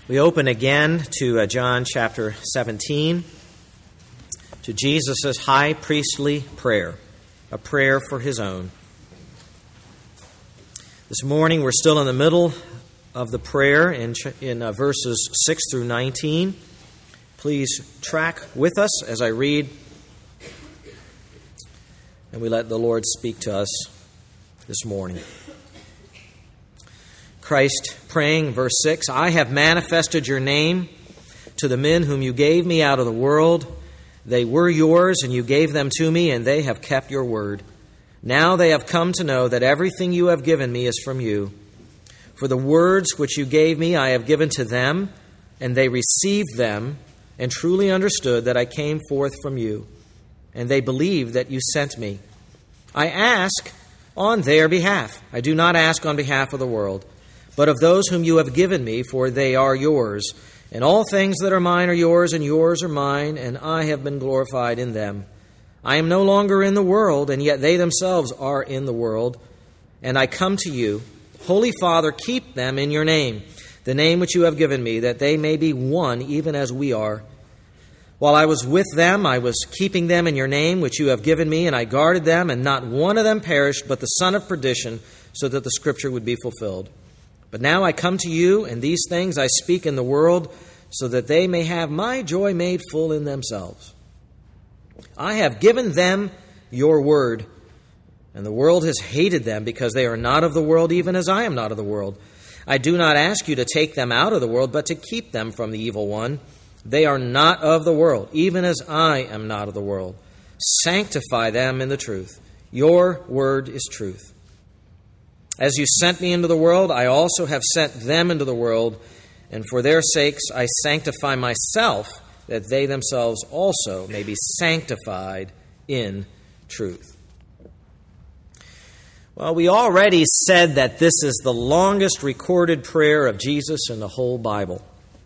We open again to John chapter 17, to Jesus' high priestly prayer, a prayer for his own. This morning we're still in the middle of the prayer in verses 6 through 19. Please track with us as I read, and we let the Lord speak to us this morning. Christ praying, verse 6, I have manifested your name to the men whom you gave me out of the world. They were yours, and you gave them to me, and they have kept your word. Now they have come to know that everything you have given me is from you. For the words which you gave me I have given to them, and they received them, and truly understood that I came forth from you, and they believed that you sent me. I ask on their behalf. I do not ask on behalf of the world, but of those whom you have given me, for they are yours. And all things that are mine are yours, and yours are mine, and I have been glorified in them. I am no longer in the world, and yet they themselves are in the world. And I come to you. Holy Father, keep them in your name, the name which you have given me, that they may be one, even as we are. While I was with them, I was keeping them in your name, which you have given me, and I guarded them, and not one of them perished, but the son of perdition, so that the scripture would be fulfilled. But now I come to you, and these things I speak in the world, so that they may have my joy made full in themselves. I have given them your word, and the world has hated them, because they are not of the world, even as I am not of the world. I do not ask you to take them out of the world, but to keep them from the evil one. They are not of the world, even as I am not of the world. Sanctify them in the truth. Your word is truth. As you sent me into the world, I also have sent them into the world, and for their sakes I sanctify myself, that they themselves also may be sanctified in truth. Well, we already said that this is the longest recorded prayer of Jesus in the whole Bible.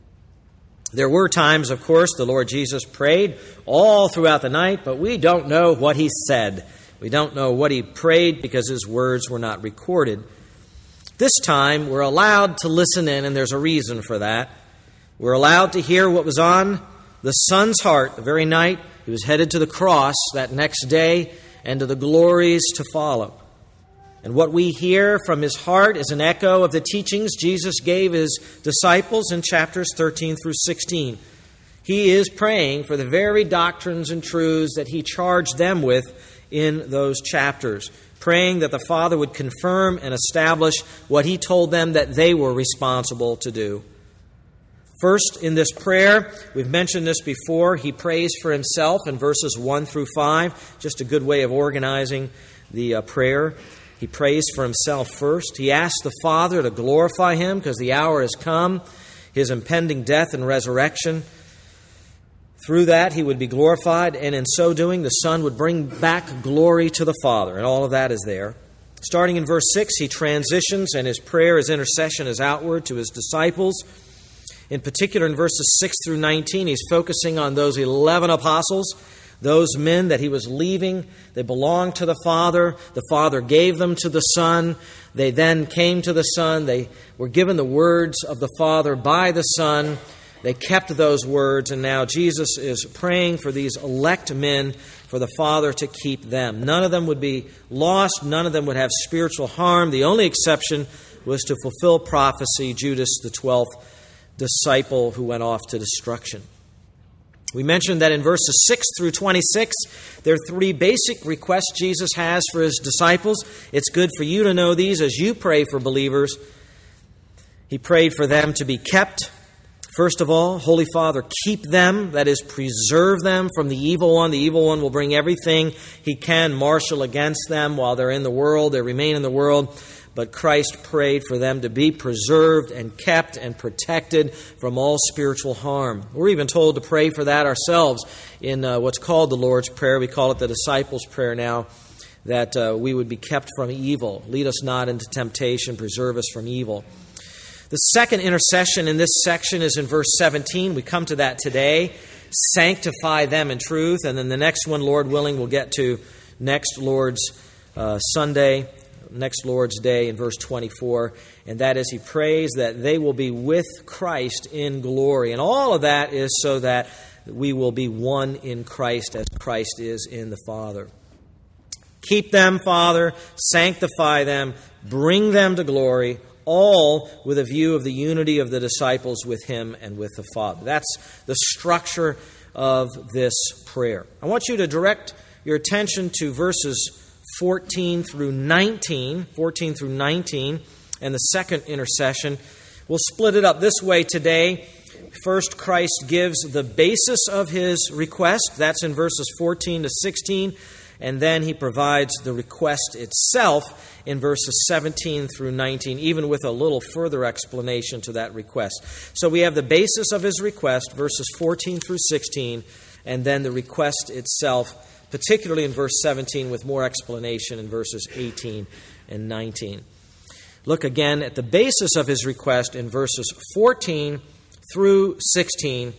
There were times, of course, the Lord Jesus prayed all throughout the night, but we don't know what he said. We don't know what he prayed because his words were not recorded. This time, we're allowed to listen in, and there's a reason for that. We're allowed to hear what was on the Son's heart the very night he was headed to the cross that next day and to the glories to follow. And what we hear from his heart is an echo of the teachings Jesus gave his disciples in chapters 13 through 16. He is praying for the very doctrines and truths that he charged them with in those chapters, praying that the Father would confirm and establish what he told them that they were responsible to do. First, in this prayer, we've mentioned this before, he prays for himself in verses 1 through 5, just a good way of organizing the prayer. He prays for himself first. He asks the Father to glorify him because the hour has come, his impending death and resurrection. Through that, he would be glorified, and in so doing, the Son would bring back glory to the Father, and all of that is there. Starting in verse 6, he transitions, and his prayer, his intercession is outward to his disciples. In particular, in verses 6 through 19, he's focusing on those 11 apostles, those men that he was leaving. They belonged to the Father. The Father gave them to the Son. They then came to the Son. They were given the words of the Father by the Son. They kept those words, and now Jesus is praying for these elect men, for the Father to keep them. None of them would be lost. None of them would have spiritual harm. The only exception was to fulfill prophecy, Judas, the 12th disciple who went off to destruction. We mentioned that in verses 6 through 26, there are three basic requests Jesus has for his disciples. It's good for you to know these as you pray for believers. He prayed for them to be kept. First of all, Holy Father, keep them, that is, preserve them from the evil one. The evil one will bring everything he can marshal against them while they're in the world. They remain in the world. But Christ prayed for them to be preserved and kept and protected from all spiritual harm. We're even told to pray for that ourselves in what's called the Lord's Prayer. We call it the Disciples' Prayer now, that we would be kept from evil. Lead us not into temptation, preserve us from evil. The second intercession in this section is in verse 17. We come to that today. Sanctify them in truth. And then the next one, Lord willing, we'll get to next Lord's Sunday, next Lord's Day in verse 24, and that is he prays that they will be with Christ in glory. And all of that is so that we will be one in Christ as Christ is in the Father. Keep them, Father, sanctify them, bring them to glory, all with a view of the unity of the disciples with him and with the Father. That's the structure of this prayer. I want you to direct your attention to verses 14 through 19, and the second intercession. We'll split it up this way today. First, Christ gives the basis of his request. That's in verses 14 to 16. And then he provides the request itself in verses 17 through 19, even with a little further explanation to that request. So we have the basis of his request, verses 14 through 16, and then the request itself, particularly in verse 17, with more explanation in verses 18 and 19. Look again at the basis of his request in verses 14 through 16.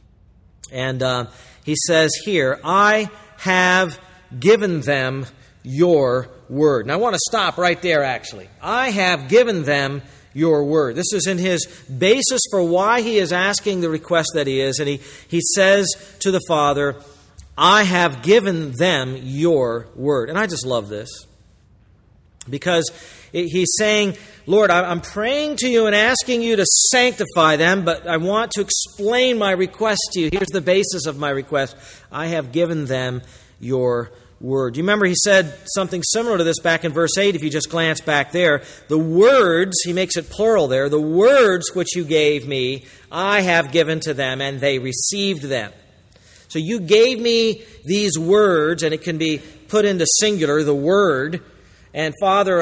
And he says here, I have given them your word. Now I want to stop right there, actually. I have given them your word. This is in his basis for why he is asking the request that he is. And he says to the Father, I have given them your word. And I just love this. Because he's saying, Lord, I'm praying to you and asking you to sanctify them, but I want to explain my request to you. Here's the basis of my request. I have given them your word. You remember he said something similar to this back in verse 8, if you just glance back there. The words, he makes it plural there, the words which you gave me, I have given to them, and they received them. So you gave me these words, and it can be put into singular, the word. And Father,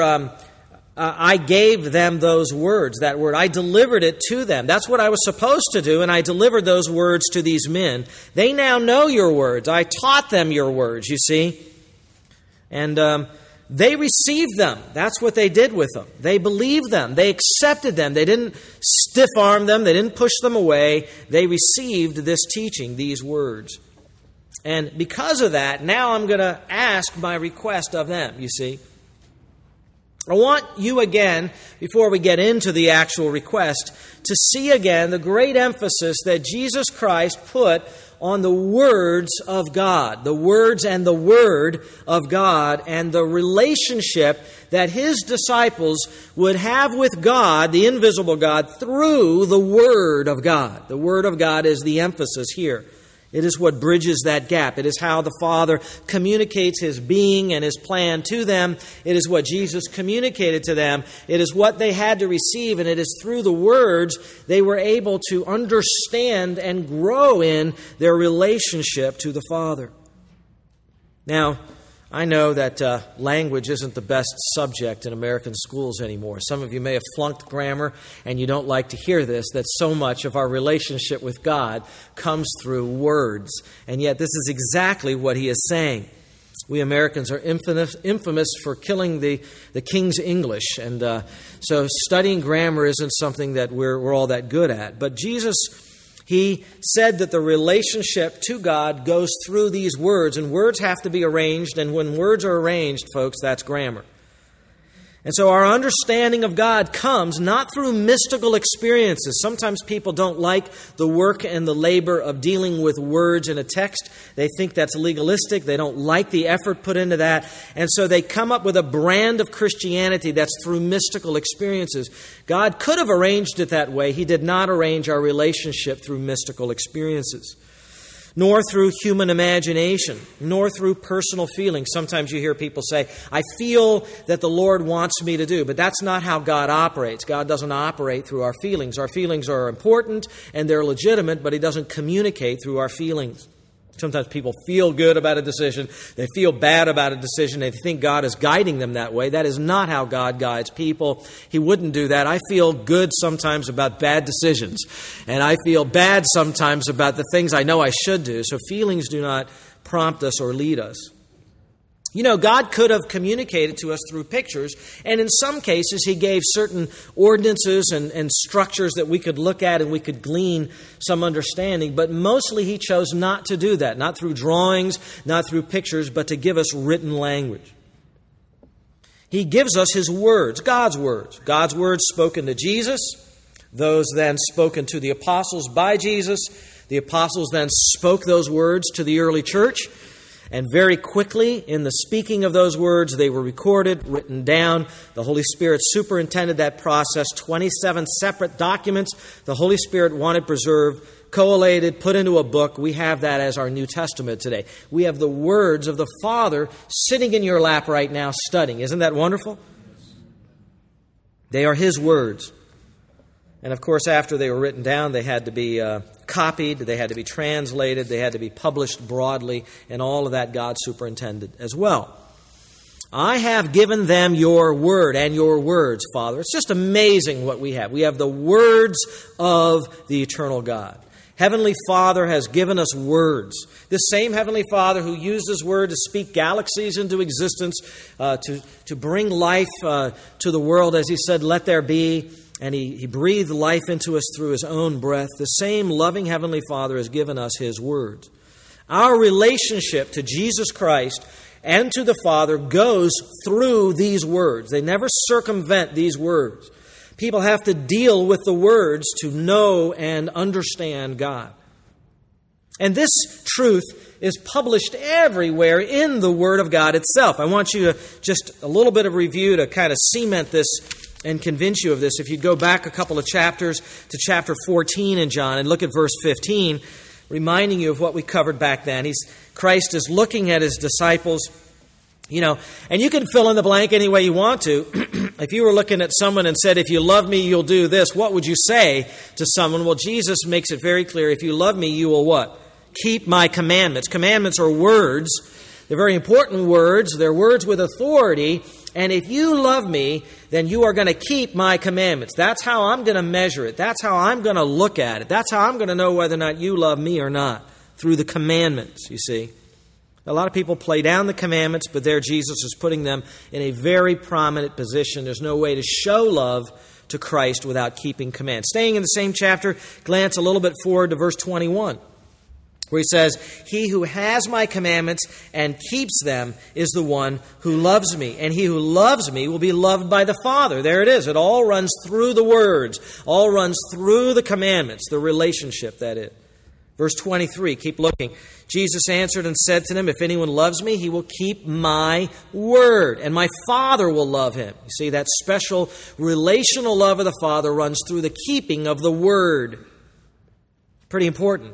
I gave them those words, that word. I delivered it to them. That's what I was supposed to do, and I delivered those words to these men. They now know your words. I taught them your words, you see. And they received them. That's what they did with them. They believed them. They accepted them. They didn't stiff-arm them. They didn't push them away. They received this teaching, these words. And because of that, now I'm going to ask my request of them, you see. I want you again, before we get into the actual request, to see again the great emphasis that Jesus Christ put on the words of God, the words and the Word of God, and the relationship that his disciples would have with God, the invisible God, through the Word of God. The Word of God is the emphasis here. It is what bridges that gap. It is how the Father communicates his being and his plan to them. It is what Jesus communicated to them. It is what they had to receive, and it is through the words they were able to understand and grow in their relationship to the Father. Now, I know that language isn't the best subject in American schools anymore. Some of you may have flunked grammar, and you don't like to hear this, that so much of our relationship with God comes through words. And yet this is exactly what he is saying. We Americans are infamous for killing the King's English. And so studying grammar isn't something that we're all that good at. But Jesus, he said that the relationship to God goes through these words, and words have to be arranged, and when words are arranged, folks, that's grammar. And so our understanding of God comes not through mystical experiences. Sometimes people don't like the work and the labor of dealing with words in a text. They think that's legalistic. They don't like the effort put into that. And so they come up with a brand of Christianity that's through mystical experiences. God could have arranged it that way. He did not arrange our relationship through mystical experiences, nor through human imagination, nor through personal feelings. Sometimes you hear people say, I feel that the Lord wants me to do, but that's not how God operates. God doesn't operate through our feelings. Our feelings are important and they're legitimate, but he doesn't communicate through our feelings. Sometimes people feel good about a decision. They feel bad about a decision. They think God is guiding them that way. That is not how God guides people. He wouldn't do that. I feel good sometimes about bad decisions. And I feel bad sometimes about the things I know I should do. So feelings do not prompt us or lead us. You know, God could have communicated to us through pictures, and in some cases he gave certain ordinances and structures that we could look at and we could glean some understanding, but mostly he chose not to do that, not through drawings, not through pictures, but to give us written language. He gives us His words, God's words. God's words spoken to Jesus, those then spoken to the apostles by Jesus. The apostles then spoke those words to the early church. And very quickly, in the speaking of those words, they were recorded, written down. The Holy Spirit superintended that process. 27 separate documents the Holy Spirit wanted preserved, collated, put into a book. We have that as our New Testament today. We have the words of the Father sitting in your lap right now studying. Isn't that wonderful? They are His words. And of course, after they were written down, they had to be copied, they had to be translated, they had to be published broadly, and all of that God superintended as well. I have given them your word and your words, Father. It's just amazing what we have. We have the words of the eternal God. Heavenly Father has given us words. This same Heavenly Father who used His word to speak galaxies into existence, to bring life to the world, as He said, let there be. And he breathed life into us through His own breath. The same loving Heavenly Father has given us His words. Our relationship to Jesus Christ and to the Father goes through these words. They never circumvent these words. People have to deal with the words to know and understand God. And this truth is published everywhere in the Word of God itself. I want you to just a little bit of review to kind of cement this and convince you of this. If you go back a couple of chapters to chapter 14 in John and look at verse 15, reminding you of what we covered back then. Christ is looking at His disciples, and you can fill in the blank any way you want to. If you were looking at someone and said, if you love me, you'll do this, what would you say to someone? Well, Jesus makes it very clear. If you love me, you will what? Keep my commandments. Commandments are words. They're very important words. They're words with authority. And if you love me, then you are going to keep my commandments. That's how I'm going to measure it. That's how I'm going to look at it. That's how I'm going to know whether or not you love me or not. Through the commandments, you see. A lot of people play down the commandments, but there Jesus is putting them in a very prominent position. There's no way to show love to Christ without keeping commands. Staying in the same chapter, glance a little bit forward to verse 21. Where He says, he who has my commandments and keeps them is the one who loves me. And he who loves me will be loved by the Father. There it is. It all runs through the words. All runs through the commandments. The relationship, that is. Verse 23, keep looking. Jesus answered and said to them, if anyone loves me, he will keep my word. And my Father will love him. You see, that special relational love of the Father runs through the keeping of the word. Pretty important.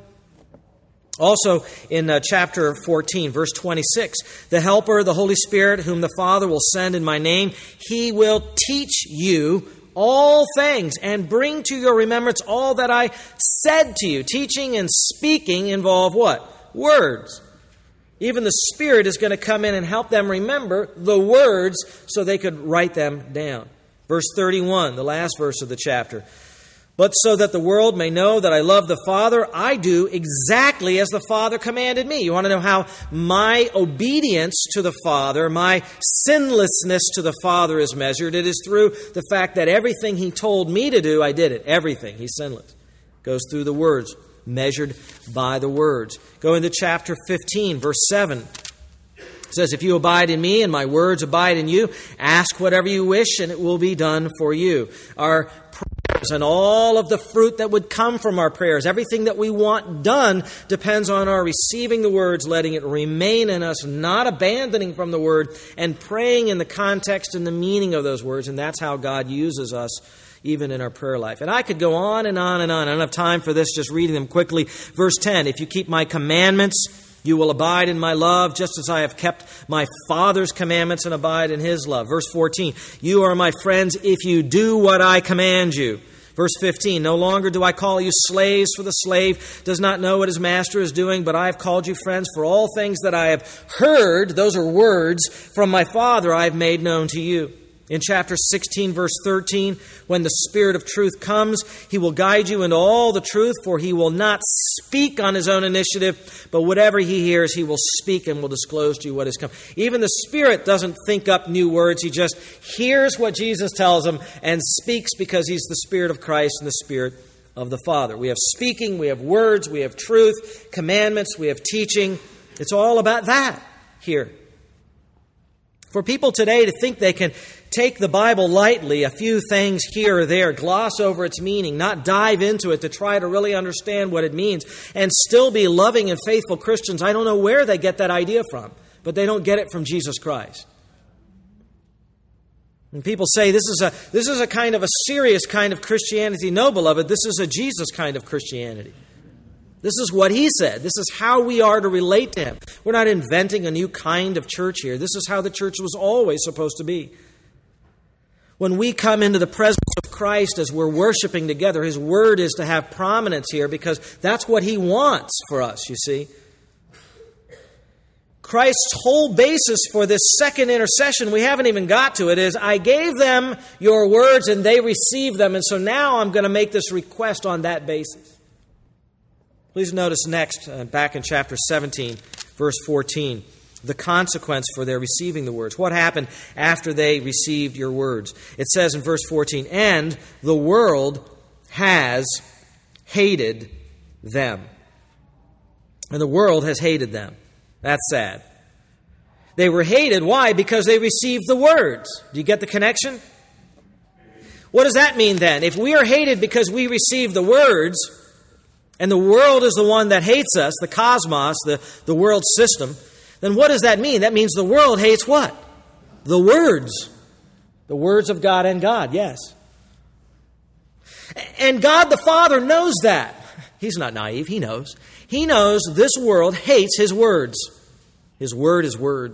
Also, in chapter 14, verse 26, the Helper, the Holy Spirit, whom the Father will send in my name, He will teach you all things and bring to your remembrance all that I said to you. Teaching and speaking involve what? Words. Even the Spirit is going to come in and help them remember the words so they could write them down. Verse 31, the last verse of the chapter. But so that the world may know that I love the Father, I do exactly as the Father commanded me. You want to know how my obedience to the Father, my sinlessness to the Father is measured? It is through the fact that everything He told me to do, I did it. Everything. He's sinless. Goes through the words, measured by the words. Go into chapter 15, verse 7. It says, if you abide in me and my words abide in you, ask whatever you wish and it will be done for you. Our prayers and all of the fruit that would come from our prayers, everything that we want done depends on our receiving the words, letting it remain in us, not abandoning from the word, and praying in the context and the meaning of those words. And that's how God uses us even in our prayer life. And I could go on and on and on. I don't have time for this, just reading them quickly. Verse 10, if you keep my commandments, you will abide in my love, just as I have kept my Father's commandments and abide in His love. Verse 14, you are my friends if you do what I command you. Verse 15, no longer do I call you slaves, for the slave does not know what his master is doing, but I have called you friends, for all things that I have heard, those are words, from my Father I have made known to you. In chapter 16, verse 13, when the Spirit of truth comes, He will guide you into all the truth, for He will not speak on His own initiative, but whatever He hears, He will speak and will disclose to you what has come. Even the Spirit doesn't think up new words. He just hears what Jesus tells Him and speaks because He's the Spirit of Christ and the Spirit of the Father. We have speaking, we have words, we have truth, commandments, we have teaching. It's all about that here. For people today to think they can take the Bible lightly, a few things here or there, gloss over its meaning, not dive into it to try to really understand what it means, and still be loving and faithful Christians, I don't know where they get that idea from, but they don't get it from Jesus Christ. And people say this is a kind of a serious kind of Christianity. No, beloved, this is a Jesus kind of Christianity. This is what He said. This is how we are to relate to Him. We're not inventing a new kind of church here. This is how the church was always supposed to be. When we come into the presence of Christ as we're worshiping together, His Word is to have prominence here because that's what He wants for us, you see. Christ's whole basis for this second intercession, we haven't even got to it, is I gave them your words and they received them, and so now I'm going to make this request on that basis. Please notice next, back in chapter 17, verse 14, the consequence for their receiving the words. What happened after they received your words? It says in verse 14, and the world has hated them. And the world has hated them. That's sad. They were hated. Why? Because they received the words. Do you get the connection? What does that mean then? If we are hated because we receive the words, and the world is the one that hates us, the cosmos, the world system, then what does that mean? That means the world hates what? The words. The words of God and God, yes. And God the Father knows that. He's not naive, He knows. He knows this world hates His words. His word is words.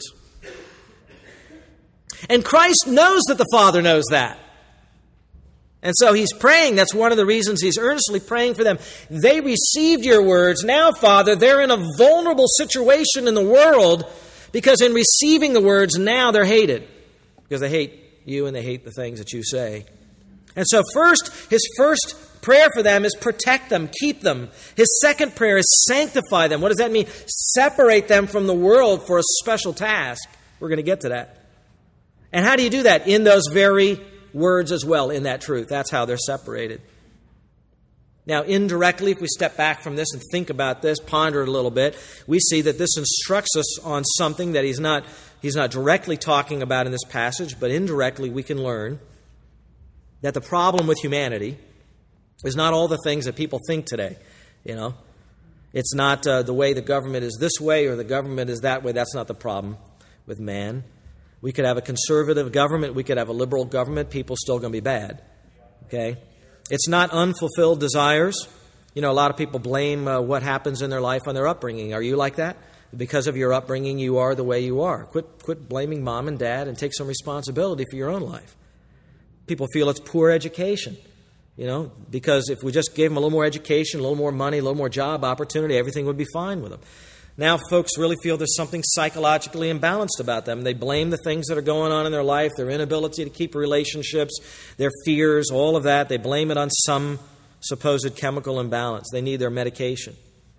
And Christ knows that the Father knows that. And so He's praying. That's one of the reasons He's earnestly praying for them. They received your words. Now, Father, they're in a vulnerable situation in the world because in receiving the words, now they're hated. Because they hate you and they hate the things that you say. And so His first prayer for them is protect them, keep them. His second prayer is sanctify them. What does that mean? Separate them from the world for a special task. We're going to get to that. And how do you do that? In those very words as well, in that truth. That's how they're separated. Now, indirectly, if we step back from this and think about this, ponder it a little bit, we see that this instructs us on something that he's not directly talking about in this passage, but indirectly we can learn that the problem with humanity is not all the things that people think today. You know, it's not the way the government is this way or the government is that way. That's not the problem with man. We could have a conservative government. We could have a liberal government. People still going to be bad. Okay? It's not unfulfilled desires. You know, a lot of people blame what happens in their life on their upbringing. Are you like that? Because of your upbringing, you are the way you are. Quit blaming mom and dad and take some responsibility for your own life. People feel it's poor education. You know, because if we just gave them a little more education, a little more money, a little more job opportunity, everything would be fine with them. Now folks really feel there's something psychologically imbalanced about them. They blame the things that are going on in their life, their inability to keep relationships, their fears, all of that. They blame it on some supposed chemical imbalance. They need their medication.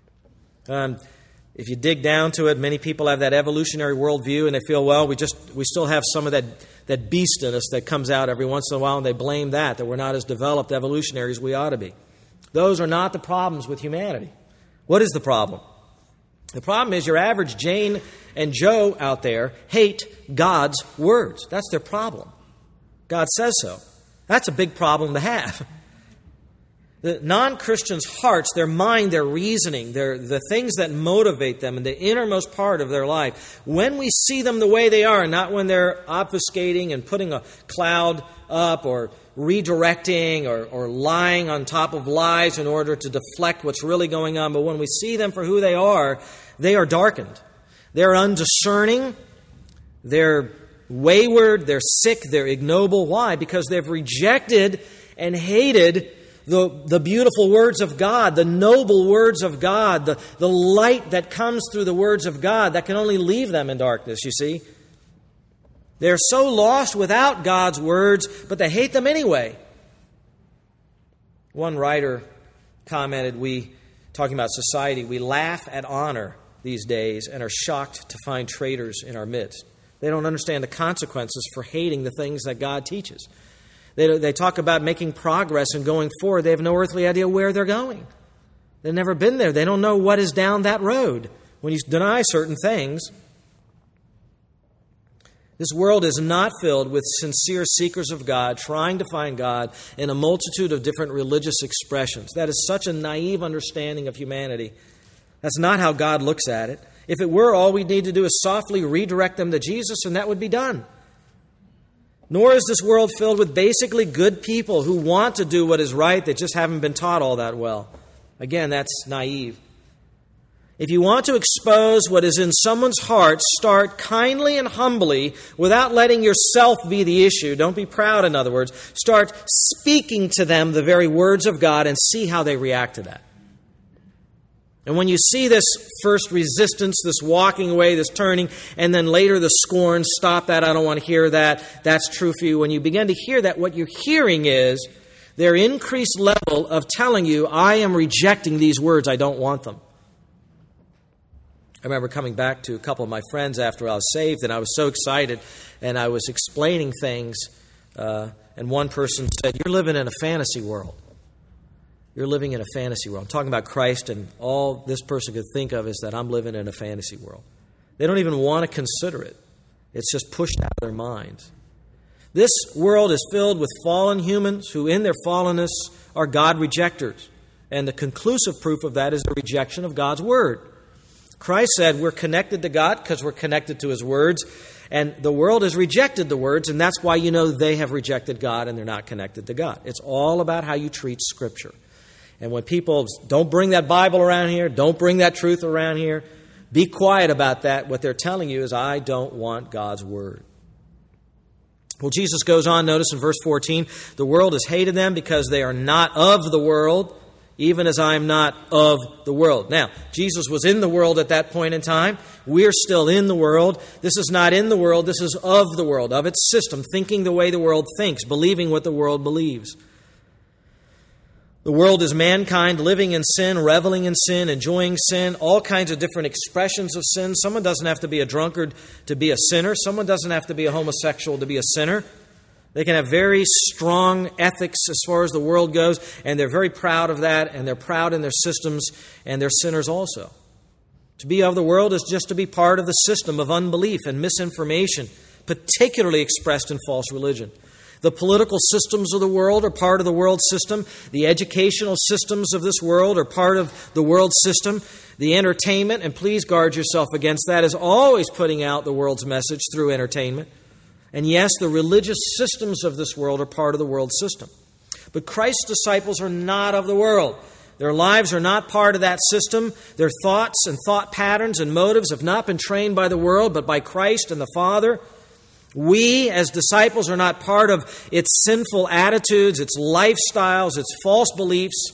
If you dig down to it, many people have that evolutionary worldview and they feel, well, we still have some of that beast in us that comes out every once in a while, and they blame that we're not as developed evolutionary as we ought to be. Those are not the problems with humanity. What is the problem? The problem is your average Jane and Joe out there hate God's words. That's their problem. God says so. That's a big problem to have. The non-Christians' hearts, their mind, their reasoning, the things that motivate them in the innermost part of their life, when we see them the way they are, not when they're obfuscating and putting a cloud up or redirecting or lying on top of lies in order to deflect what's really going on, but when we see them for who they are darkened. They're undiscerning, they're wayward, they're sick, they're ignoble. Why? Because they've rejected and hated the beautiful words of God, the noble words of God, the light that comes through the words of God that can only leave them in darkness, you see. They're so lost without God's words, but they hate them anyway. One writer commented, talking about society, we laugh at honor these days and are shocked to find traitors in our midst. They don't understand the consequences for hating the things that God teaches. They talk about making progress and going forward. They have no earthly idea where they're going. They've never been there. They don't know what is down that road when you deny certain things. This world is not filled with sincere seekers of God, trying to find God in a multitude of different religious expressions. That is such a naive understanding of humanity. That's not how God looks at it. If it were, all we'd need to do is softly redirect them to Jesus, and that would be done. Nor is this world filled with basically good people who want to do what is right, that just haven't been taught all that well. Again, that's naive. If you want to expose what is in someone's heart, start kindly and humbly without letting yourself be the issue. Don't be proud, in other words. Start speaking to them the very words of God and see how they react to that. And when you see this first resistance, this walking away, this turning, and then later the scorn, stop that, I don't want to hear that, that's true for you. When you begin to hear that, what you're hearing is their increased level of telling you, I am rejecting these words, I don't want them. I remember coming back to a couple of my friends after I was saved, and I was so excited, and I was explaining things, and one person said, you're living in a fantasy world. You're living in a fantasy world. I'm talking about Christ, and all this person could think of is that I'm living in a fantasy world. They don't even want to consider it. It's just pushed out of their minds. This world is filled with fallen humans who in their fallenness are God rejectors. And the conclusive proof of that is the rejection of God's Word. Christ said we're connected to God because we're connected to His words, and the world has rejected the words, and that's why you know they have rejected God and they're not connected to God. It's all about how you treat Scripture. And when people don't bring that Bible around here, don't bring that truth around here, be quiet about that. What they're telling you is, I don't want God's Word. Well, Jesus goes on, notice in verse 14, the world has hated them because they are not of the world, even as I am not of the world. Now, Jesus was in the world at that point in time. We're still in the world. This is not in the world. This is of the world, of its system, thinking the way the world thinks, believing what the world believes. The world is mankind living in sin, reveling in sin, enjoying sin, all kinds of different expressions of sin. Someone doesn't have to be a drunkard to be a sinner. Someone doesn't have to be a homosexual to be a sinner. They can have very strong ethics as far as the world goes, and they're very proud of that, and they're proud in their systems, and they're sinners also. To be of the world is just to be part of the system of unbelief and misinformation, particularly expressed in false religion. The political systems of the world are part of the world system. The educational systems of this world are part of the world system. The entertainment, and please guard yourself against that, is always putting out the world's message through entertainment. And yes, the religious systems of this world are part of the world system. But Christ's disciples are not of the world. Their lives are not part of that system. Their thoughts and thought patterns and motives have not been trained by the world, but by Christ and the Father. We, as disciples, are not part of its sinful attitudes, its lifestyles, its false beliefs.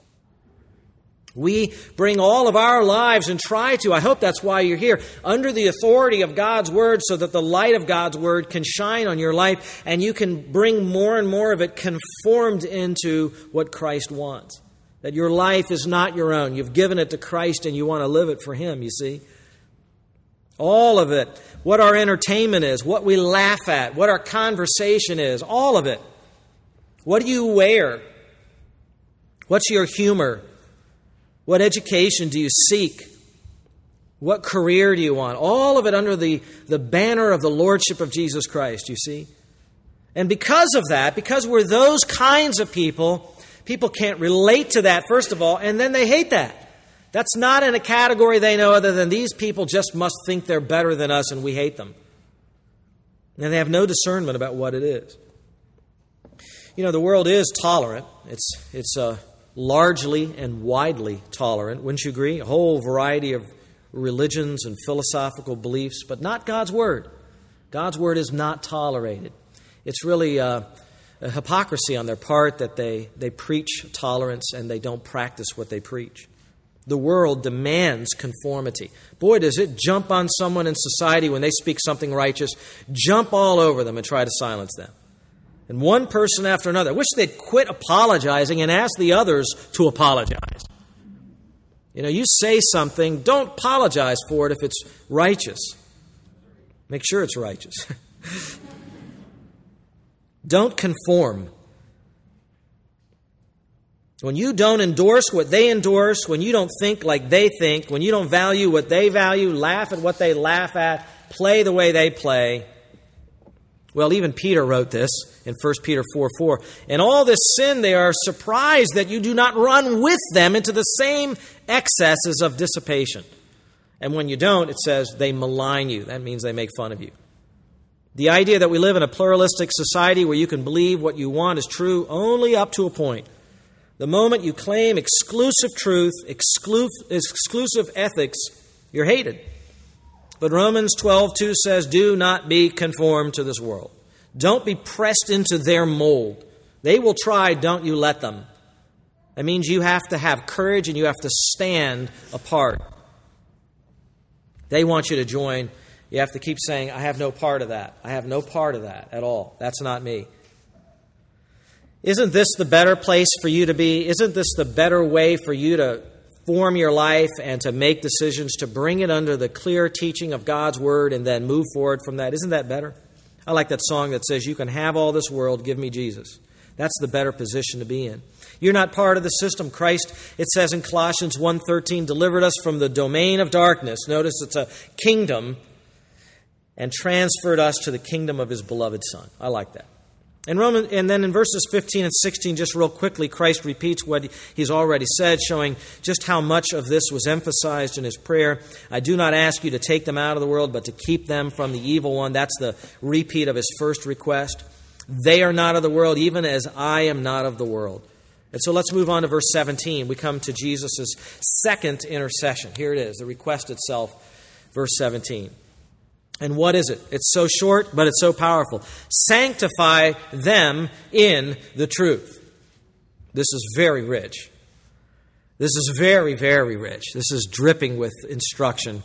We bring all of our lives and try to, I hope that's why you're here, under the authority of God's Word so that the light of God's Word can shine on your life and you can bring more and more of it conformed into what Christ wants. That your life is not your own. You've given it to Christ and you want to live it for Him, you see. All of it. What our entertainment is, what we laugh at, what our conversation is, all of it. What do you wear? What's your humor? What education do you seek? What career do you want? All of it under the banner of the Lordship of Jesus Christ, you see. And because of that, because we're those kinds of people, people can't relate to that, first of all, and then they hate that. That's not in a category they know other than these people just must think they're better than us and we hate them. And they have no discernment about what it is. You know, the world is tolerant. It's largely and widely tolerant, wouldn't you agree? A whole variety of religions and philosophical beliefs, but not God's Word. God's Word is not tolerated. It's really a hypocrisy on their part that they preach tolerance and they don't practice what they preach. The world demands conformity. Boy, does it jump on someone in society when they speak something righteous, jump all over them and try to silence them. And one person after another. I wish they'd quit apologizing and ask the others to apologize. You know, you say something, don't apologize for it if it's righteous. Make sure it's righteous. Don't conform. When you don't endorse what they endorse, when you don't think like they think, when you don't value what they value, laugh at what they laugh at, play the way they play, Well, even Peter wrote this in 1 Peter 4:4. In all this sin, they are surprised that you do not run with them into the same excesses of dissipation. And when you don't, it says they malign you. That means they make fun of you. The idea that we live in a pluralistic society where you can believe what you want is true only up to a point. The moment you claim exclusive truth, exclusive ethics, you're hated. But Romans 12:2 says, do not be conformed to this world. Don't be pressed into their mold. They will try, don't you let them. That means you have to have courage and you have to stand apart. They want you to join. You have to keep saying, I have no part of that. I have no part of that at all. That's not me. Isn't this the better place for you to be? Isn't this the better way for you to form your life and to make decisions, to bring it under the clear teaching of God's Word and then move forward from that? Isn't that better? I like that song that says, you can have all this world, give me Jesus. That's the better position to be in. You're not part of the system. Christ, it says in Colossians 1:13, delivered us from the domain of darkness. Notice it's a kingdom, and transferred us to the kingdom of His beloved Son. I like that. And then in verses 15 and 16, just real quickly, Christ repeats what He's already said, showing just how much of this was emphasized in His prayer. I do not ask you to take them out of the world, but to keep them from the evil one. That's the repeat of His first request. They are not of the world, even as I am not of the world. And so let's move on to verse 17. We come to Jesus' second intercession. Here it is, the request itself, verse 17. And what is it? It's so short, but it's so powerful. Sanctify them in the truth. This is very rich. This is very, very rich. This is dripping with instruction.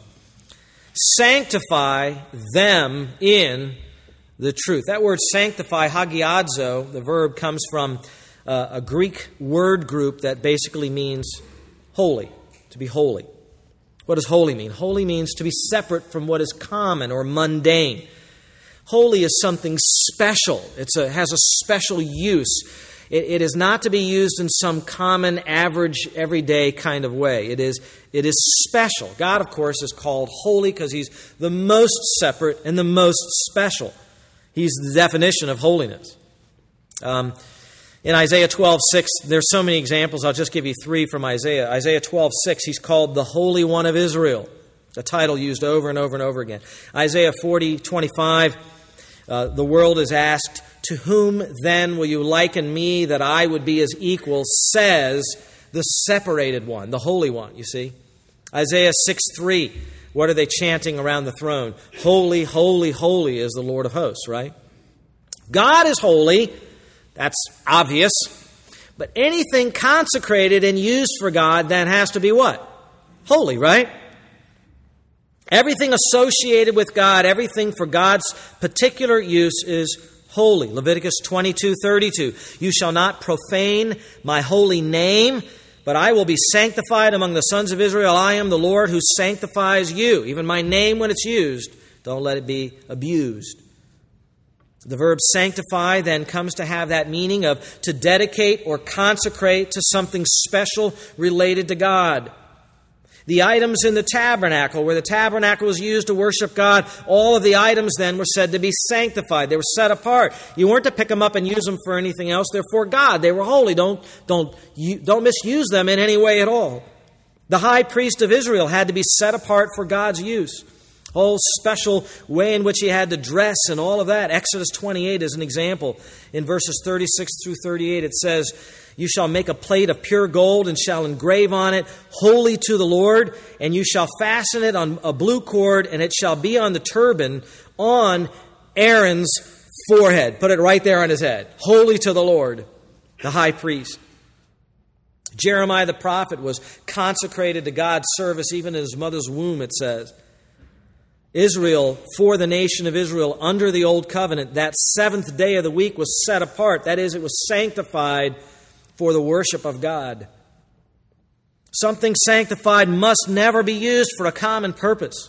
Sanctify them in the truth. That word sanctify, hagiadzo, the verb comes from a Greek word group that basically means holy, to be holy. What does holy mean? Holy means to be separate from what is common or mundane. Holy is something special. It has a special use. It is not to be used in some common, average, everyday kind of way. It is special. God, of course, is called holy because He's the most separate and the most special. He's the definition of holiness. In Isaiah 12:6, there's so many examples. I'll just give you three from Isaiah. Isaiah 12:6, He's called the Holy One of Israel. A title used over and over and over again. Isaiah 40:25, the world is asked, to whom then will you liken me that I would be His equal, says the separated one, the Holy One, you see. Isaiah 6:3, what are they chanting around the throne? Holy, holy, holy is the Lord of hosts, right? God is holy. That's obvious. But anything consecrated and used for God then has to be what? Holy, right? Everything associated with God, everything for God's particular use is holy. Leviticus 22:32. You shall not profane my holy name, but I will be sanctified among the sons of Israel. I am the Lord who sanctifies you. Even my name when it's used, don't let it be abused. The verb sanctify then comes to have that meaning of to dedicate or consecrate to something special related to God. The items in the tabernacle, where the tabernacle was used to worship God, all of the items then were said to be sanctified. They were set apart. You weren't to pick them up and use them for anything else. They're for God. They were holy. Don't misuse them in any way at all. The high priest of Israel had to be set apart for God's use. Whole special way in which he had to dress and all of that. Exodus 28 is an example. In verses 36 through 38 it says, you shall make a plate of pure gold and shall engrave on it, holy to the Lord, and you shall fasten it on a blue cord, and it shall be on the turban on Aaron's forehead. Put it right there on his head. Holy to the Lord, the high priest. Jeremiah the prophet was consecrated to God's service even in his mother's womb, it says. Israel, for the nation of Israel under the Old Covenant, that seventh day of the week was set apart. That is, it was sanctified for the worship of God. Something sanctified must never be used for a common purpose.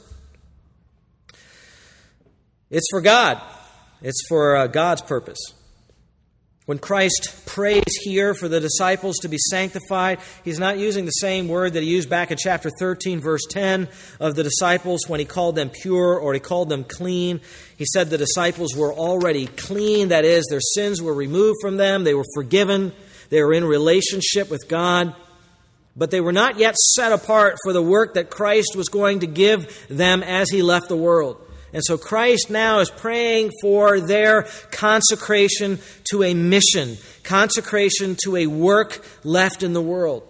It's for God. It's for God's purpose. When Christ prays here for the disciples to be sanctified, He's not using the same word that He used back in chapter 13, verse 10 of the disciples when He called them pure or He called them clean. He said the disciples were already clean. That is, their sins were removed from them. They were forgiven. They were in relationship with God. But they were not yet set apart for the work that Christ was going to give them as He left the world. And so Christ now is praying for their consecration to a mission, consecration to a work left in the world.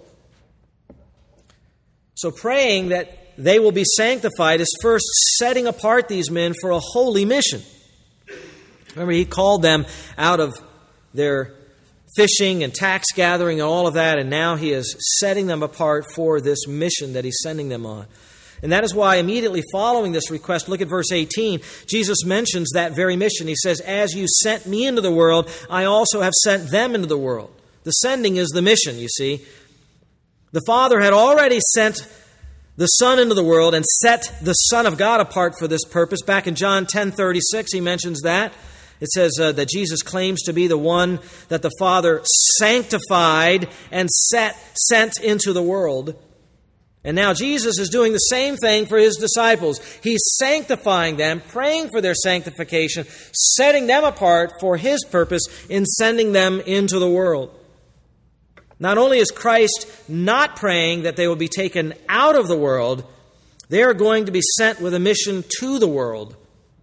So praying that they will be sanctified is first setting apart these men for a holy mission. Remember, He called them out of their fishing and tax gathering and all of that, and now He is setting them apart for this mission that He's sending them on. And that is why immediately following this request, look at verse 18, Jesus mentions that very mission. He says, "As you sent me into the world, I also have sent them into the world." The sending is the mission, you see. The Father had already sent the Son into the world and set the Son of God apart for this purpose. Back in John 10:36, He mentions that. It says that Jesus claims to be the one that the Father sanctified and sent into the world. And now Jesus is doing the same thing for His disciples. He's sanctifying them, praying for their sanctification, setting them apart for His purpose in sending them into the world. Not only is Christ not praying that they will be taken out of the world, they are going to be sent with a mission to the world.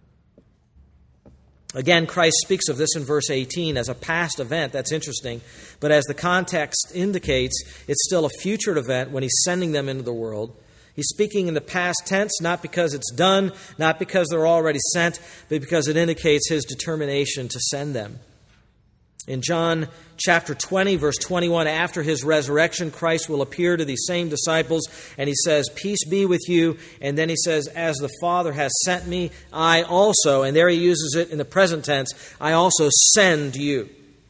Again, Christ speaks of this in verse 18 as a past event. That's interesting. But as the context indicates, it's still a future event when He's sending them into the world. He's speaking in the past tense, not because it's done, not because they're already sent, but because it indicates His determination to send them. In John chapter 20, verse 21, after His resurrection, Christ will appear to these same disciples, and He says, "Peace be with you." And then He says, "As the Father has sent me, I also," and there He uses it in the present tense, "I also send you."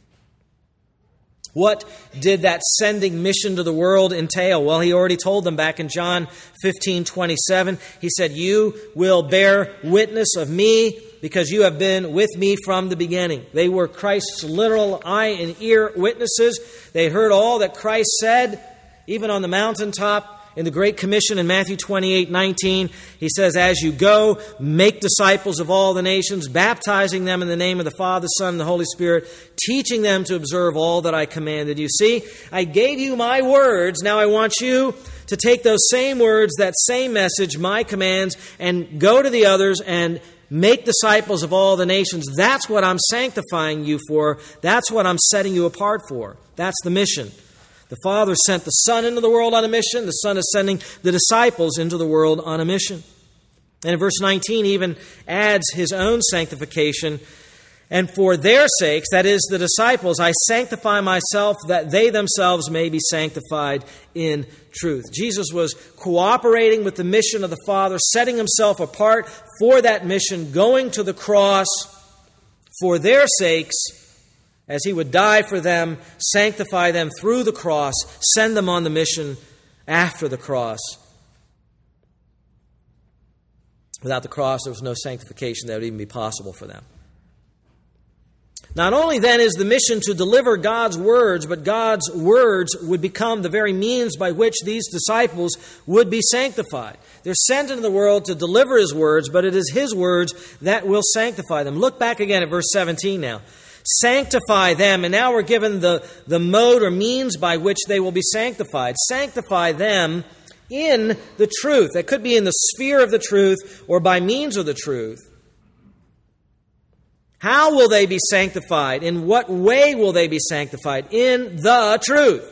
What did that sending mission to the world entail? Well, He already told them back in John 15:27. He said, "You will bear witness of me because you have been with me from the beginning." They were Christ's literal eye and ear witnesses. They heard all that Christ said, even on the mountaintop. In the Great Commission in Matthew 28:19, He says, "As you go, make disciples of all the nations, baptizing them in the name of the Father, Son, and the Holy Spirit, teaching them to observe all that I commanded you." See, I gave you my words. Now I want you to take those same words, that same message, my commands, and go to the others and make disciples of all the nations. That's what I'm sanctifying you for. That's what I'm setting you apart for. That's the mission. The Father sent the Son into the world on a mission. The Son is sending the disciples into the world on a mission. And in verse 19 He even adds His own sanctification. "And for their sakes," that is the disciples, "I sanctify myself that they themselves may be sanctified in truth." Jesus was cooperating with the mission of the Father, setting Himself apart for that mission, going to the cross for their sakes, as He would die for them, sanctify them through the cross, send them on the mission after the cross. Without the cross, there was no sanctification that would even be possible for them. Not only then is the mission to deliver God's words, but God's words would become the very means by which these disciples would be sanctified. They're sent into the world to deliver His words, but it is His words that will sanctify them. Look back again at verse 17 now. "Sanctify them," and now we're given the mode or means by which they will be sanctified. Sanctify them in the truth. That could be in the sphere of the truth or by means of the truth. How will they be sanctified? In what way will they be sanctified? In the truth.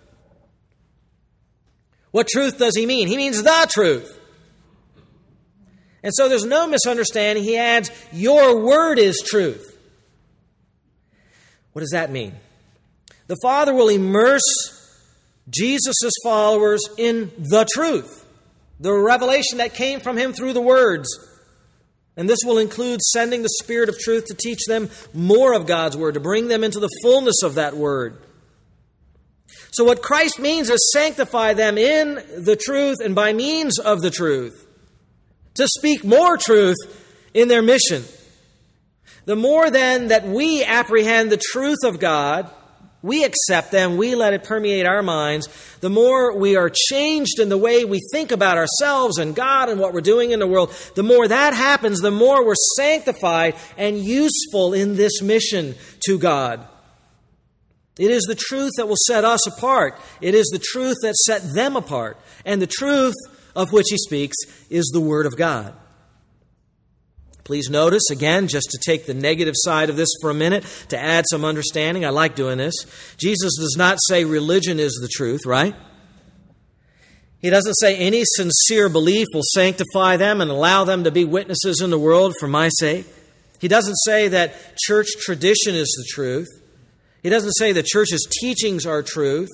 What truth does He mean? He means the truth. And so there's no misunderstanding. He adds, "Your word is truth." What does that mean? The Father will immerse Jesus' followers in the truth, the revelation that came from Him through the words. And this will include sending the Spirit of truth to teach them more of God's Word, to bring them into the fullness of that Word. So what Christ means is sanctify them in the truth and by means of the truth, to speak more truth in their mission. The more then that we apprehend the truth of God, we accept them, we let it permeate our minds, the more we are changed in the way we think about ourselves and God and what we're doing in the world. The more that happens, the more we're sanctified and useful in this mission to God. It is the truth that will set us apart. It is the truth that set them apart. And the truth of which he speaks is the Word of God. Please notice, again, just to take the negative side of this for a minute, to add some understanding. I like doing this. Jesus does not say religion is the truth, right? He doesn't say any sincere belief will sanctify them and allow them to be witnesses in the world for my sake. He doesn't say that church tradition is the truth. He doesn't say the church's teachings are truth.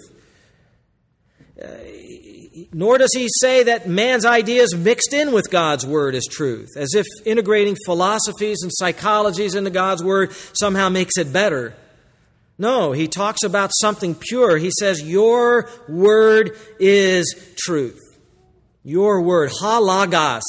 Nor does he say that man's ideas mixed in with God's Word is truth, as if integrating philosophies and psychologies into God's Word somehow makes it better. No, he talks about something pure. He says, your Word is truth. Your Word, halagos.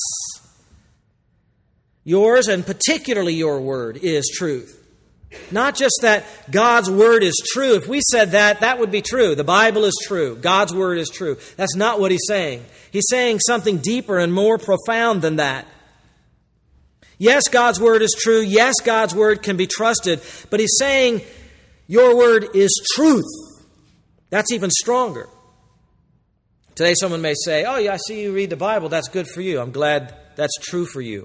Yours, and particularly your Word, is truth. Not just that God's Word is true. If we said that, that would be true. The Bible is true. God's Word is true. That's not what he's saying. He's saying something deeper and more profound than that. Yes, God's Word is true. Yes, God's Word can be trusted. But he's saying your Word is truth. That's even stronger. Today someone may say, oh, yeah, I see you read the Bible. That's good for you. I'm glad that's true for you.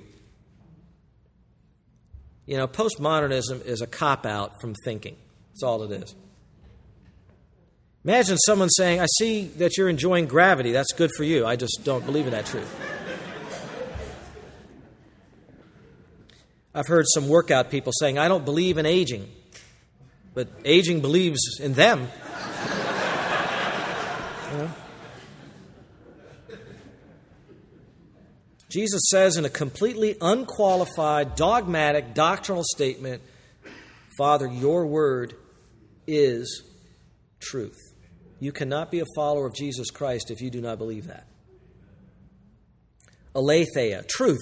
You know, postmodernism is a cop-out from thinking. That's all it is. Imagine someone saying, I see that you're enjoying gravity. That's good for you. I just don't believe in that truth. I've heard some workout people saying, I don't believe in aging. But aging believes in them. You know? Jesus says in a completely unqualified, dogmatic, doctrinal statement, Father, your Word is truth. You cannot be a follower of Jesus Christ if you do not believe that. Aletheia, truth.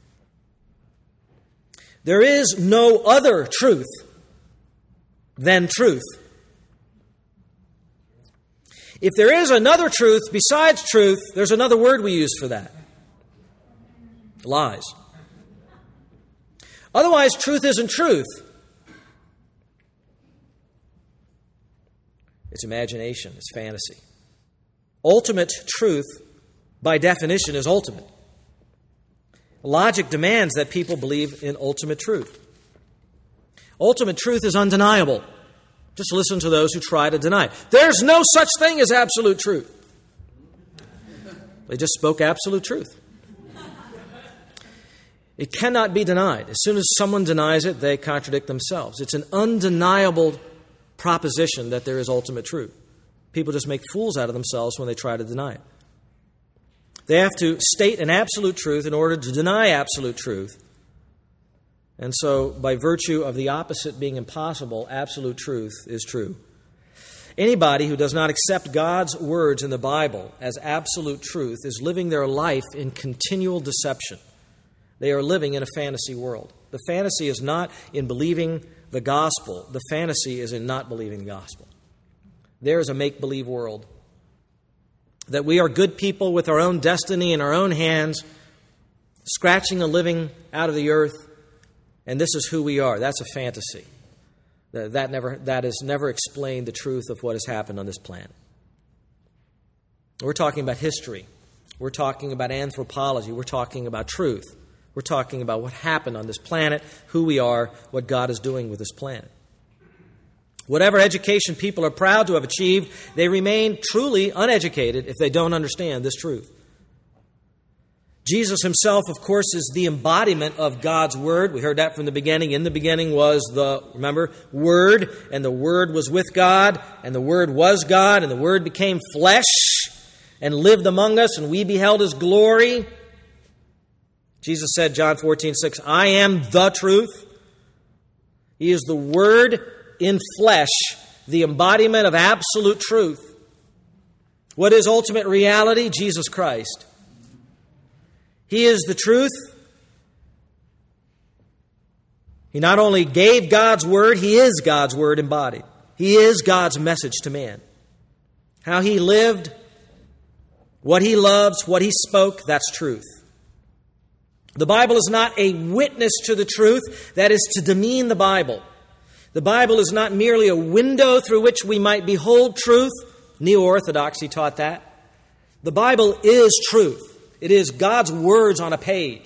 There is no other truth than truth. If there is another truth besides truth, there's another word we use for that. Lies. Otherwise, truth isn't truth. It's imagination. It's fantasy. Ultimate truth, by definition, is ultimate. Logic demands that people believe in ultimate truth. Ultimate truth is undeniable. Just listen to those who try to deny it. There's no such thing as absolute truth. They just spoke absolute truth. It cannot be denied. As soon as someone denies it, they contradict themselves. It's an undeniable proposition that there is ultimate truth. People just make fools out of themselves when they try to deny it. They have to state an absolute truth in order to deny absolute truth. And so, by virtue of the opposite being impossible, absolute truth is true. Anybody who does not accept God's words in the Bible as absolute truth is living their life in continual deception. They are living in a fantasy world. The fantasy is not in believing the gospel. The fantasy is in not believing the gospel. There is a make-believe world. That we are good people with our own destiny in our own hands, scratching a living out of the earth, and this is who we are. That's a fantasy. That has never explained the truth of what has happened on this planet. We're talking about history. We're talking about anthropology. We're talking about truth. We're talking about what happened on this planet, who we are, what God is doing with this planet. Whatever education people are proud to have achieved, they remain truly uneducated if they don't understand this truth. Jesus himself, of course, is the embodiment of God's Word. We heard that from the beginning. In the beginning was the, remember, Word, and the Word was with God, and the Word was God, and the Word became flesh and lived among us, and we beheld His glory. Jesus said, John 14:6, I am the truth. He is the Word in flesh, the embodiment of absolute truth. What is ultimate reality? Jesus Christ. He is the truth. He not only gave God's Word, He is God's Word embodied. He is God's message to man. How He lived, what He loves, what He spoke, that's truth. The Bible is not a witness to the truth, that is to demean the Bible. The Bible is not merely a window through which we might behold truth. Neo-Orthodoxy taught that. The Bible is truth. It is God's words on a page.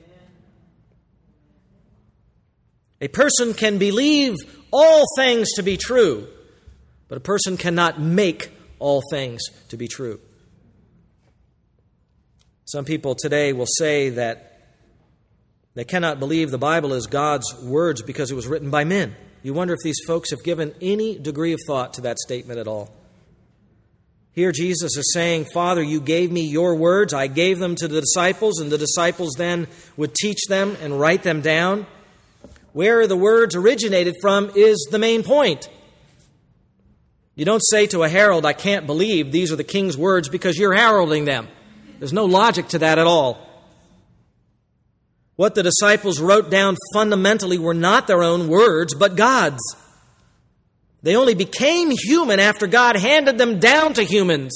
A person can believe all things to be true, but a person cannot make all things to be true. Some people today will say that they cannot believe the Bible is God's words because it was written by men. You wonder if these folks have given any degree of thought to that statement at all. Here Jesus is saying, Father, you gave me your words. I gave them to the disciples, and the disciples then would teach them and write them down. Where the words originated from is the main point. You don't say to a herald, I can't believe these are the king's words because you're heralding them. There's no logic to that at all. What the disciples wrote down fundamentally were not their own words, but God's. They only became human after God handed them down to humans.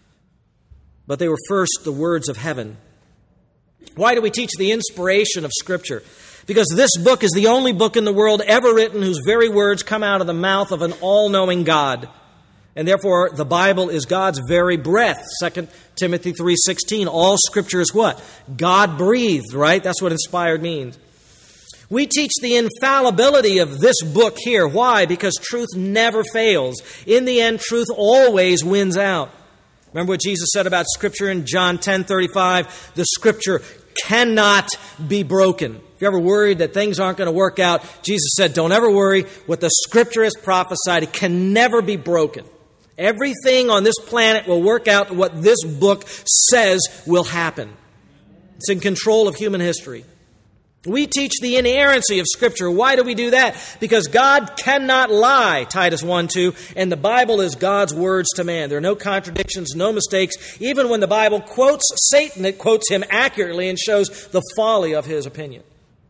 But they were first the words of heaven. Why do we teach the inspiration of Scripture? Because this book is the only book in the world ever written whose very words come out of the mouth of an all-knowing God. And therefore, the Bible is God's very breath. 2 Timothy 3:16, all Scripture is what? God-breathed, right? That's what inspired means. We teach the infallibility of this book here. Why? Because truth never fails. In the end, truth always wins out. Remember what Jesus said about Scripture in John 10:35? The Scripture cannot be broken. If you're ever worried that things aren't going to work out, Jesus said, don't ever worry. What the Scripture has prophesied, it can never be broken. Everything on this planet will work out what this book says will happen. It's in control of human history. We teach the inerrancy of Scripture. Why do we do that? Because God cannot lie, Titus 1:2, and the Bible is God's words to man. There are no contradictions, no mistakes. Even when the Bible quotes Satan, it quotes him accurately and shows the folly of his opinion.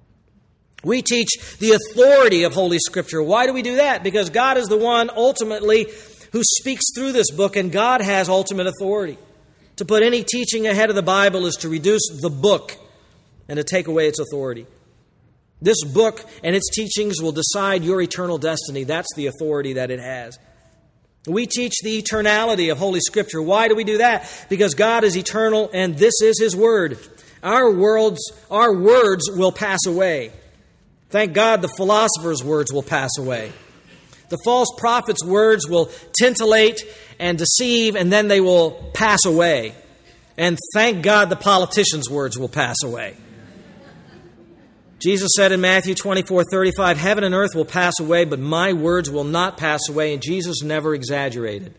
We teach the authority of Holy Scripture. Why do we do that? Because God is the one ultimately who speaks through this book, and God has ultimate authority. To put any teaching ahead of the Bible is to reduce the book and to take away its authority. This book and its teachings will decide your eternal destiny. That's the authority that it has. We teach the eternality of Holy Scripture. Why do we do that? Because God is eternal and this is His Word. Our words will pass away. Thank God the philosopher's words will pass away. The false prophet's words will titillate and deceive, and then they will pass away. And thank God the politician's words will pass away. Jesus said in Matthew 24:35, heaven and earth will pass away, but my words will not pass away, and Jesus never exaggerated.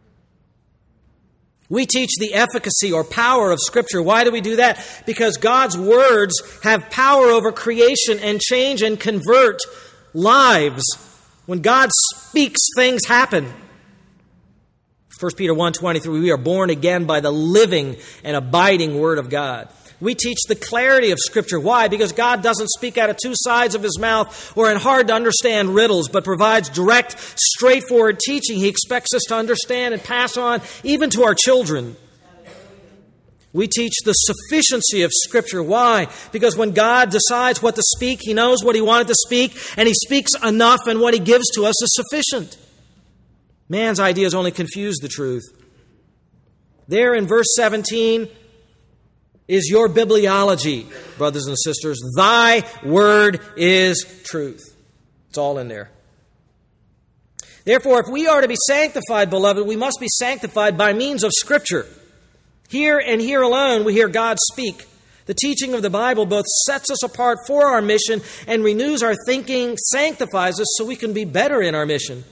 We teach the efficacy or power of Scripture. Why do we do that? Because God's words have power over creation and change and convert lives. When God speaks, things happen. 1 Peter 1:23, we are born again by the living and abiding Word of God. We teach the clarity of Scripture. Why? Because God doesn't speak out of two sides of His mouth or in hard-to-understand riddles, but provides direct, straightforward teaching He expects us to understand and pass on, even to our children. We teach the sufficiency of Scripture. Why? Because when God decides what to speak, He knows what He wanted to speak, and He speaks enough, and what He gives to us is sufficient. Man's ideas only confuse the truth. There in verse 17 is your bibliology, brothers and sisters. Thy word is truth. It's all in there. Therefore, if we are to be sanctified, beloved, we must be sanctified by means of Scripture. Here and here alone we hear God speak. The teaching of the Bible both sets us apart for our mission and renews our thinking, sanctifies us so we can be better in our mission.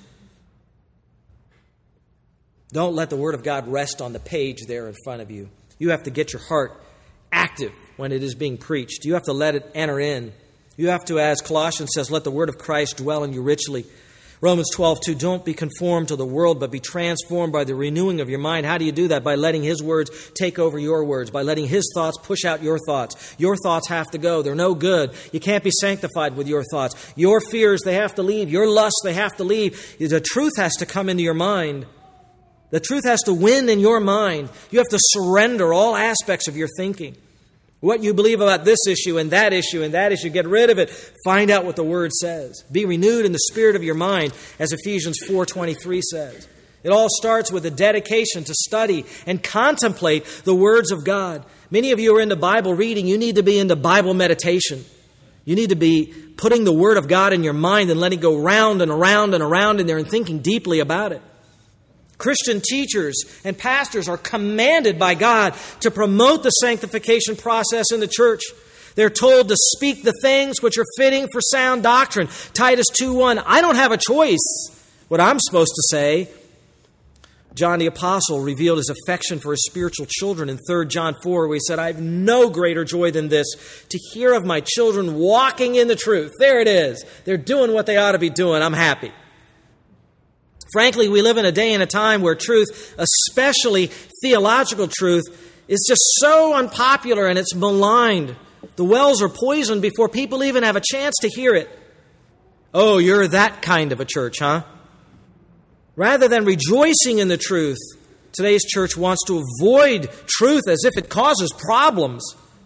Don't let the Word of God rest on the page there in front of you. You have to get your heart active when it is being preached. You have to let it enter in. You have to, as Colossians says, let the Word of Christ dwell in you richly. Romans 12:2, don't be conformed to the world, but be transformed by the renewing of your mind. How do you do that? By letting His words take over your words, by letting His thoughts push out your thoughts. Your thoughts have to go. They're no good. You can't be sanctified with your thoughts. Your fears, they have to leave. Your lusts, they have to leave. The truth has to come into your mind. The truth has to win in your mind. You have to surrender all aspects of your thinking. What you believe about this issue and that issue and that issue, get rid of it. Find out what the Word says. Be renewed in the spirit of your mind, as Ephesians 4:23 says. It all starts with a dedication to study and contemplate the words of God. Many of you are into Bible reading. You need to be into Bible meditation. You need to be putting the Word of God in your mind and letting it go round and around and around in there and thinking deeply about it. Christian teachers and pastors are commanded by God to promote the sanctification process in the church. They're told to speak the things which are fitting for sound doctrine. Titus 2:1, I don't have a choice what I'm supposed to say. John the Apostle revealed his affection for his spiritual children in 3 John 4, where he said, I have no greater joy than this, to hear of my children walking in the truth. There it is. They're doing what they ought to be doing. I'm happy. Frankly, we live in a day and a time where truth, especially theological truth, is just so unpopular and it's maligned. The wells are poisoned before people even have a chance to hear it. Oh, you're that kind of a church, huh? Rather than rejoicing in the truth, today's church wants to avoid truth as if it causes problems.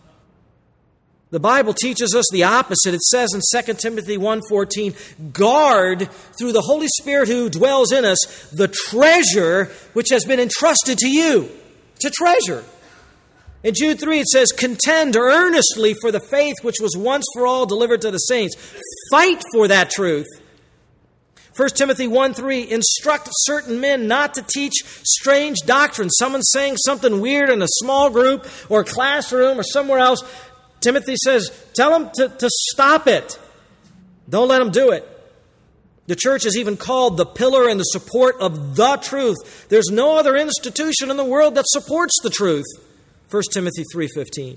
The Bible teaches us the opposite. It says in 2 Timothy 1:14, guard through the Holy Spirit who dwells in us the treasure which has been entrusted to you. It's a treasure. In Jude 3 it says, contend earnestly for the faith which was once for all delivered to the saints. Fight for that truth. 1 Timothy 1:3, instruct certain men not to teach strange doctrines. Someone's saying something weird in a small group or classroom or somewhere else. Timothy says, tell them to stop it. Don't let them do it. The church is even called the pillar and the support of the truth. There's no other institution in the world that supports the truth. 1 Timothy 3:15.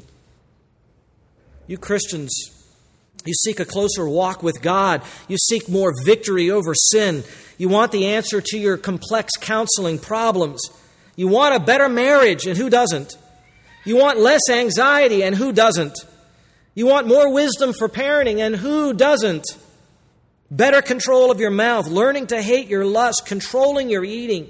You Christians, you seek a closer walk with God. You seek more victory over sin. You want the answer to your complex counseling problems. You want a better marriage, and who doesn't? You want less anxiety, and who doesn't? You want more wisdom for parenting, and who doesn't? Better control of your mouth, learning to hate your lust, controlling your eating.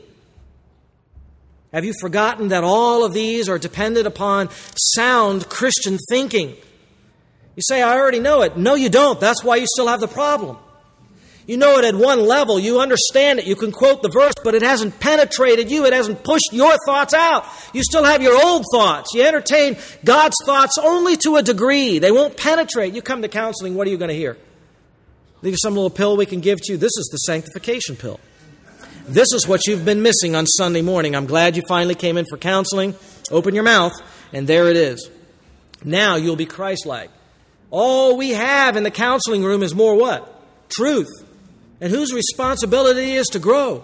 Have you forgotten that all of these are dependent upon sound Christian thinking? You say, I already know it. No, you don't. That's why you still have the problem. You know it at one level. You understand it. You can quote the verse, but it hasn't penetrated you. It hasn't pushed your thoughts out. You still have your old thoughts. You entertain God's thoughts only to a degree. They won't penetrate. You come to counseling, what are you going to hear? Think of some little pill we can give to you. This is the sanctification pill. This is what you've been missing on Sunday morning. I'm glad you finally came in for counseling. Open your mouth, and there it is. Now you'll be Christ-like. All we have in the counseling room is more what? Truth. And whose responsibility is to grow?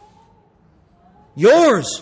Yours.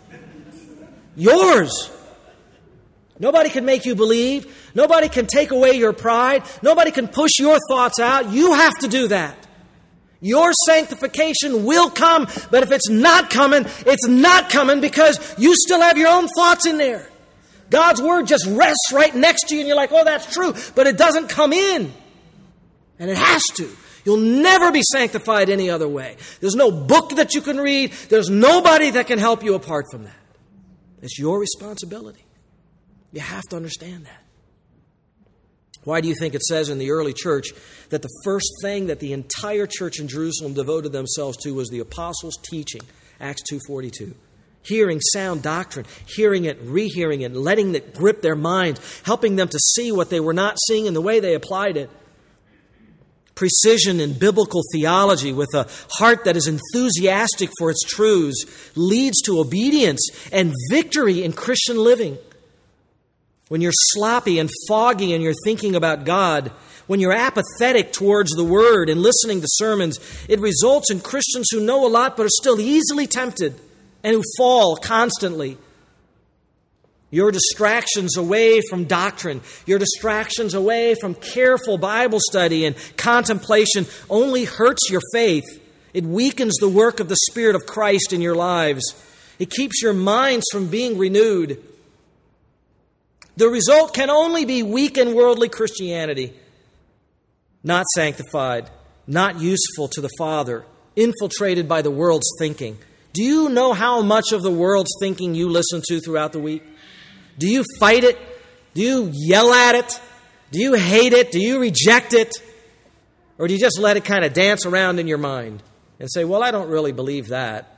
Yours. Nobody can make you believe. Nobody can take away your pride. Nobody can push your thoughts out. You have to do that. Your sanctification will come, but if it's not coming because you still have your own thoughts in there. God's Word just rests right next to you and you're like, oh, that's true, but it doesn't come in. And it has to. You'll never be sanctified any other way. There's no book that you can read. There's nobody that can help you apart from that. It's your responsibility. You have to understand that. Why do you think it says in the early church that the first thing that the entire church in Jerusalem devoted themselves to was the apostles' teaching? Acts 2:42. Hearing sound doctrine, hearing it, rehearing it, letting it grip their minds, helping them to see what they were not seeing in the way they applied it. Precision in biblical theology with a heart that is enthusiastic for its truths leads to obedience and victory in Christian living. When you're sloppy and foggy and you're thinking about God, when you're apathetic towards the Word and listening to sermons, it results in Christians who know a lot but are still easily tempted and who fall constantly. Your distractions away from doctrine, your distractions away from careful Bible study and contemplation only hurts your faith It weakens the work of the Spirit of Christ in your lives. It keeps your minds from being renewed. The result can only be weak and worldly Christianity, not sanctified, not useful to the Father, infiltrated by the world's thinking. Do you know how much of the world's thinking you listen to throughout the week? Do you fight it? Do you yell at it? Do you hate it? Do you reject it? Or do you just let it kind of dance around in your mind and say, well, I don't really believe that?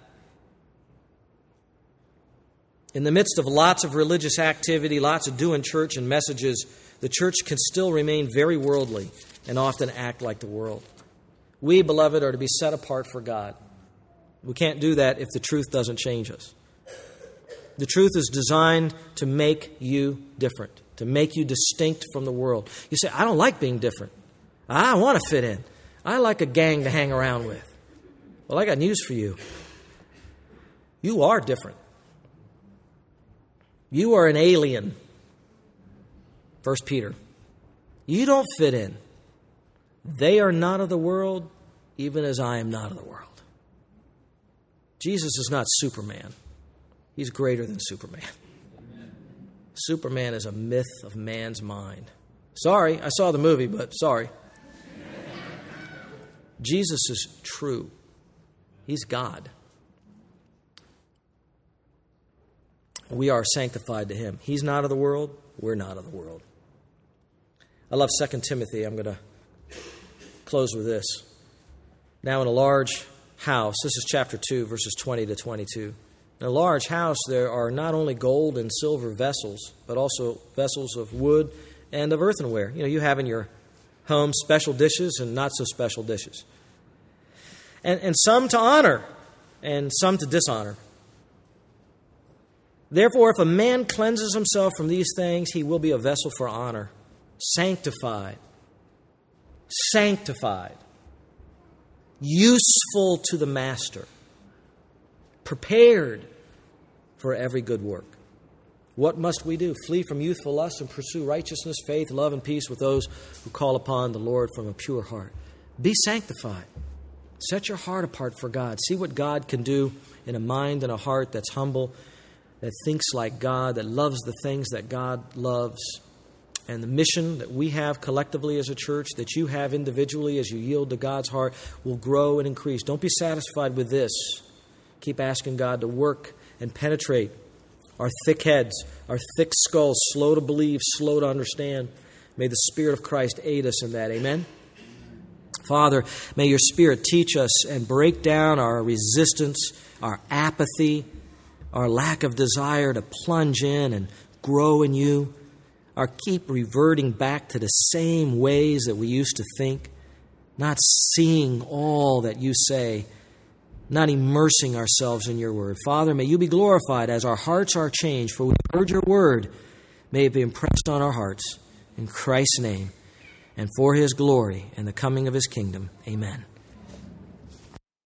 In the midst of lots of religious activity, lots of doing church and messages, the church can still remain very worldly and often act like the world. We, beloved, are to be set apart for God. We can't do that if the truth doesn't change us. The truth is designed to make you different, to make you distinct from the world. You say, I don't like being different. I want to fit in. I like a gang to hang around with. Well, I got news for you. You are different. You are an alien. 1 Peter. You don't fit in. They are not of the world, even as I am not of the world. Jesus is not Superman. He's greater than Superman. Superman is a myth of man's mind. Sorry, I saw the movie, but sorry. Jesus is true. He's God. We are sanctified to Him. He's not of the world. We're not of the world. I love 2 Timothy. I'm going to close with this. Now in a large house, this is chapter 2, verses 20 to 22. In a large house, there are not only gold and silver vessels, but also vessels of wood and of earthenware. You have in your home special dishes and not so special dishes. And some to honor and some to dishonor. Therefore, if a man cleanses himself from these things, he will be a vessel for honor, sanctified, useful to the master, prepared for every good work. What must we do? Flee from youthful lusts and pursue righteousness, faith, love, and peace with those who call upon the Lord from a pure heart. Be sanctified. Set your heart apart for God. See what God can do in a mind and a heart that's humble, that thinks like God, that loves the things that God loves. And the mission that we have collectively as a church, that you have individually as you yield to God's heart, will grow and increase. Don't be satisfied with this. Keep asking God to work and penetrate our thick heads, our thick skulls, slow to believe, slow to understand. May the Spirit of Christ aid us in that. Amen? Father, may your Spirit teach us and break down our resistance, our apathy, our lack of desire to plunge in and grow in you, our keep reverting back to the same ways that we used to think, not seeing all that you say, not immersing ourselves in your word. Father, may you be glorified as our hearts are changed, for we've heard your word. May it be impressed on our hearts. In Christ's name, and for his glory and the coming of his kingdom. Amen.